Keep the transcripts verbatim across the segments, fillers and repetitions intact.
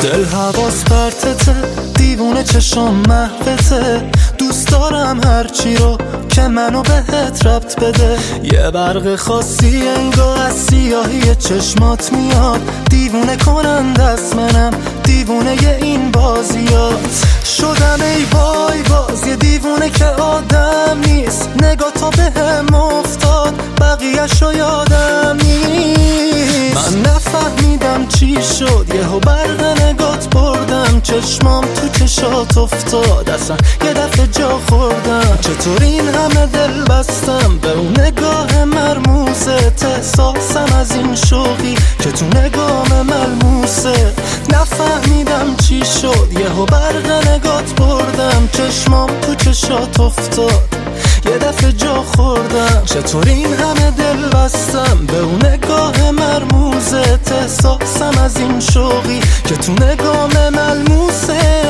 دل حواس پرتته، دیوونه چشم محوته، دوست دارم هرچی رو که منو بهت ربط بده. یه برق خاصی انگار از سیاهی چشمات میاد، دیوونه کنند از منم، دیوونه ی این بازیات. شدم ای وای باز یه دیوونه که آدم نیست، نگاه تا بهم افتاد بقیه‌شو یادم نیست. من نفهمیدم چی شد، یهو برق نگات بردم، چشمام تو چشات افتاد، اصلا یه دفعه جا خوردم. چطور این همه دل بستم به اون نگاه مرموزت، احساسم از این شوقی که تو نگام ملموسه. نفهمیدم چی شد، یهو برق نگات بردم، چشمام تو چشات افتاد، یه دفعه جا خوردم. چطور این همه دل بستم به اون نگاه مرموزت، احساسم از این شوقی که تو نگام ملموسه.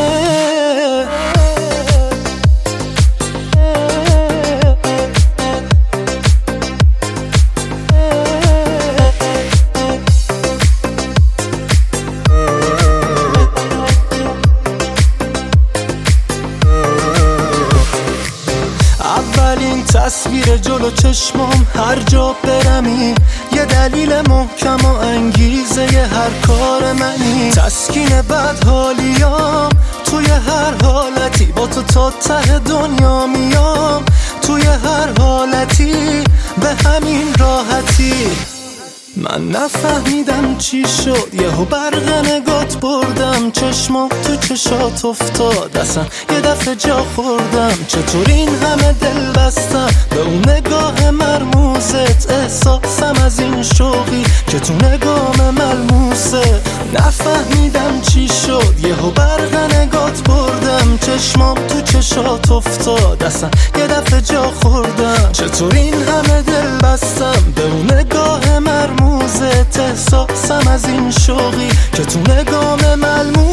اولین تصویر جلو چشمم، هر جا برمی یه دلیل محکم و انگیزه ی هر کار منی. تسکین بدحالیام توی هر حالتی، با تو تا ته دنیا میام، توی هر حالتی به همین راحتی. من نفهمیدم چی شد، یهو برق نگات بردم، چشمام تو چشات افتاد، اصلا یه دفعه جا خوردم. چطور این همه دل بستم به اون نگاه مرموزت، احساسم از این شوقی که تو نگام ملموسه. نفهمیدم چی شد، یهو برق نگات بردم، چشمام تو چشات افتاد، اصلا یه دفعه جا خوردم. چطور این همه دل بستم به اون نگاه مرموزت، احساسم از این شوقی که تو نگام ملموسه.